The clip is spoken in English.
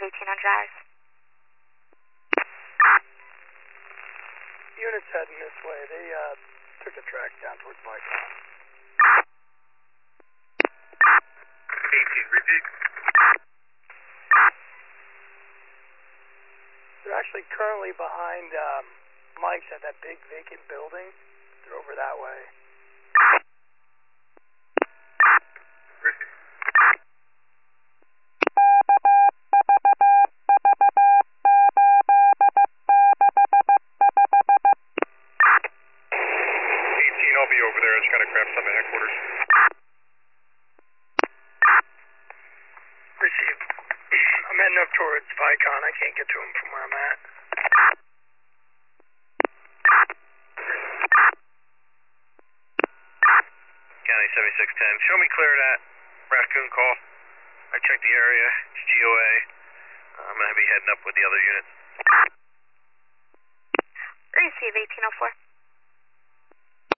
18 on Jazz. Units heading this way. They took the track down towards Vicon. 18, repeat. They're actually currently behind Mike's at that big vacant building. They're over that way. Repeat. I'll be over there. I just gotta grab some at headquarters. Received. I'm heading up towards Vicon. I can't get to him from where I'm at. County 7610. Show me clear that Raccoon call. I checked the area. It's GOA. I'm gonna be heading up with the other units. Receive 1804.